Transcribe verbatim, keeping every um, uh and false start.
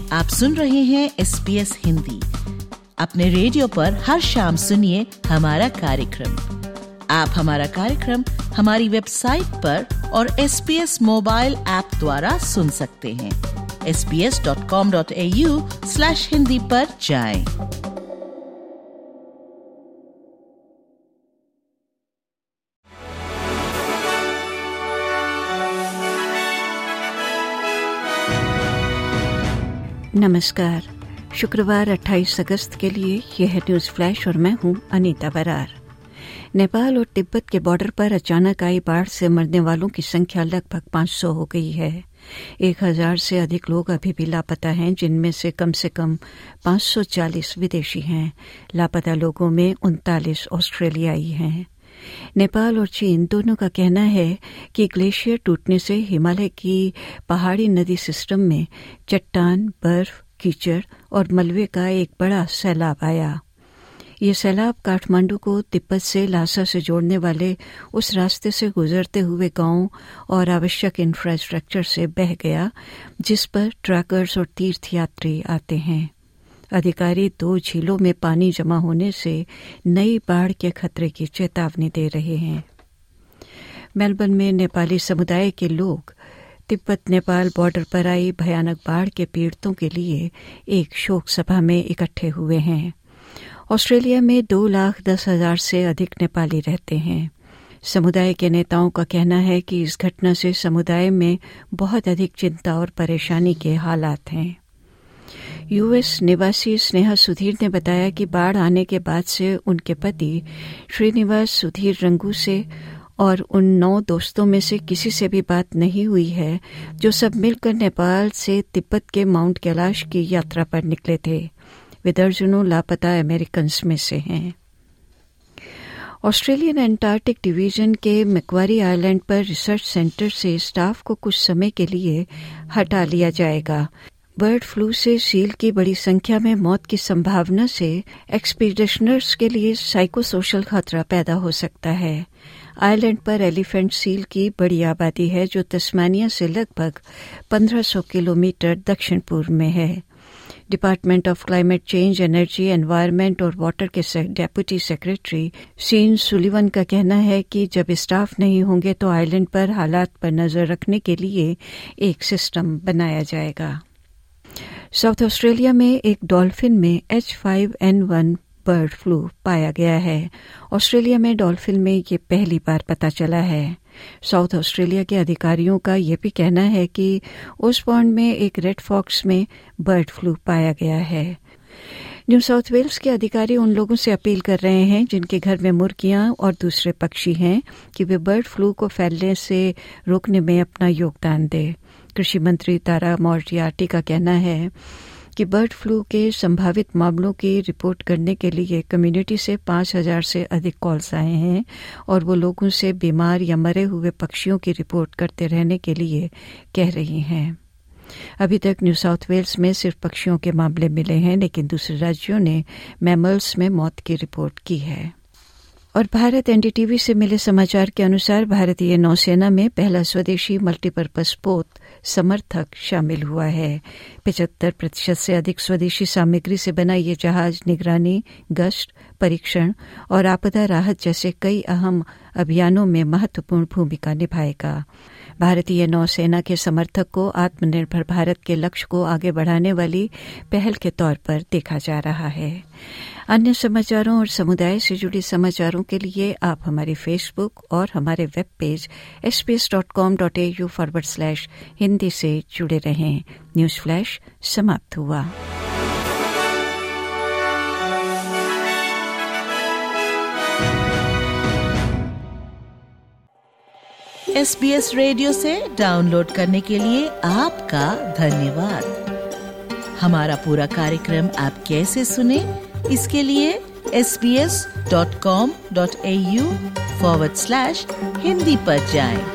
आप सुन रहे हैं एस बी एस हिंदी। अपने रेडियो पर हर शाम सुनिए हमारा कार्यक्रम। आप हमारा कार्यक्रम हमारी वेबसाइट पर और S B S mobile app द्वारा सुन सकते हैं। S B S dot com dot A U slash Hindi पर जाएं। नमस्कार। शुक्रवार अट्ठाईस अगस्त के लिए यह है न्यूज़ फ्लैश और मैं हूं अनीता बरार। नेपाल और तिब्बत के बॉर्डर पर अचानक आई बाढ़ से मरने वालों की संख्या लगभग पाँच सौ हो गई है। एक हजार से अधिक लोग अभी भी लापता हैं, जिनमें से कम से कम पाँच सौ चालीस विदेशी हैं। लापता लोगों में उनतालीस ऑस्ट्रेलियाई हैं। नेपाल और चीन दोनों का कहना है कि ग्लेशियर टूटने से हिमालय की पहाड़ी नदी सिस्टम में चट्टान, बर्फ, कीचड़ और मलबे का एक बड़ा सैलाब आया। ये सैलाब काठमांडू को तिब्बत से लासा से जोड़ने वाले उस रास्ते से गुजरते हुए गांवों और आवश्यक इंफ्रास्ट्रक्चर से बह गया, जिस पर ट्रैकर्स और तीर्थयात्री आते हैं। अधिकारी दो झीलों में पानी जमा होने से नई बाढ़ के खतरे की चेतावनी दे रहे हैं। मेलबर्न में नेपाली समुदाय के लोग तिब्बत नेपाल बॉर्डर पर आई भयानक बाढ़ के पीड़ितों के लिए एक शोक सभा में इकट्ठे हुए हैं। ऑस्ट्रेलिया में दो लाख दस हजार से अधिक नेपाली रहते हैं। समुदाय के नेताओं का कहना है कि इस घटना से समुदाय में बहुत अधिक चिंता और परेशानी के हालात हैं। यूएस निवासी स्नेहा सुधीर ने बताया कि बाढ़ आने के बाद से उनके पति श्रीनिवास सुधीर रंगू से और उन नौ दोस्तों में से किसी से भी बात नहीं हुई है, जो सब मिलकर नेपाल से तिब्बत के माउंट कैलाश की यात्रा पर निकले थे। वे दर्जनों लापता अमेरिकन्स में से हैं। ऑस्ट्रेलियन एंटार्कटिक डिवीजन के मैक्वारी आइलैंड पर रिसर्च सेंटर से स्टाफ को कुछ समय के लिए हटा लिया जाएगा। बर्ड फ्लू से सील की बड़ी संख्या में मौत की संभावना से एक्सपीडिशनर्स के लिए साइकोसोशल खतरा पैदा हो सकता है। आइलैंड पर एलिफेंट सील की बड़ी आबादी है, जो तस्मानिया से लगभग पंद्रह सौ किलोमीटर दक्षिण पूर्व में है। Department of Climate Change, Energy, Environment और वाटर के डेप्यूटी सेक्रेटरी सीन सुलिवन का कहना है कि जब स्टाफ नहीं होंगे तो आइलैंड पर हालात पर नजर रखने के लिए एक सिस्टम बनाया जाएगा। साउथ ऑस्ट्रेलिया में एक डॉल्फिन में H five N one bird flu पाया गया है। ऑस्ट्रेलिया में डॉल्फिन में ये पहली बार पता चला है। साउथ ऑस्ट्रेलिया के अधिकारियों का यह भी कहना है कि उस पॉन्ड में एक रेड फॉक्स में बर्ड फ्लू पाया गया है। न्यू साउथ वेल्स के अधिकारी उन लोगों से अपील कर रहे हैं जिनके घर में मुर्गियां और दूसरे पक्षी हैं कि वे बर्ड फ्लू को फैलने से रोकने में अपना योगदान दें। कृषि मंत्री तारा मोर्टियार्टी का कहना है कि बर्ड फ्लू के संभावित मामलों की रिपोर्ट करने के लिए कम्युनिटी से पाँच हजार से अधिक कॉल्स आए हैं और वो लोगों से बीमार या मरे हुए पक्षियों की रिपोर्ट करते रहने के लिए कह रही हैं। अभी तक न्यू साउथ वेल्स में सिर्फ पक्षियों के मामले मिले हैं, लेकिन दूसरे राज्यों ने मैमल्स में मौत की रिपोर्ट की है। और भारत एनडीटीवी से मिले समाचार के अनुसार भारतीय नौसेना में पहला स्वदेशी मल्टीपर्पज पोत समर्थक शामिल हुआ है। पचहत्तर प्रतिशत से अधिक स्वदेशी सामग्री से बना ये जहाज निगरानी, गश्त, परीक्षण और आपदा राहत जैसे कई अहम अभियानों में महत्वपूर्ण भूमिका निभाएगा। भारतीय नौसेना के समर्थक को आत्मनिर्भर भारत के लक्ष्य को आगे बढ़ाने वाली पहल के तौर पर देखा जा रहा है। अन्य समाचारों और समुदाय से जुड़े समाचारों के लिए आप हमारे फेसबुक और हमारे web page S B S dot com dot A U forward slash Hindi से जुड़े रहें। न्यूज़ फ्लैश समाप्त हुआ। एस बी एस रेडियो से डाउनलोड करने के लिए आपका धन्यवाद। हमारा पूरा कार्यक्रम आप कैसे सुने, इसके लिए S B S dot com dot A U forward slash Hindi पर जाएं।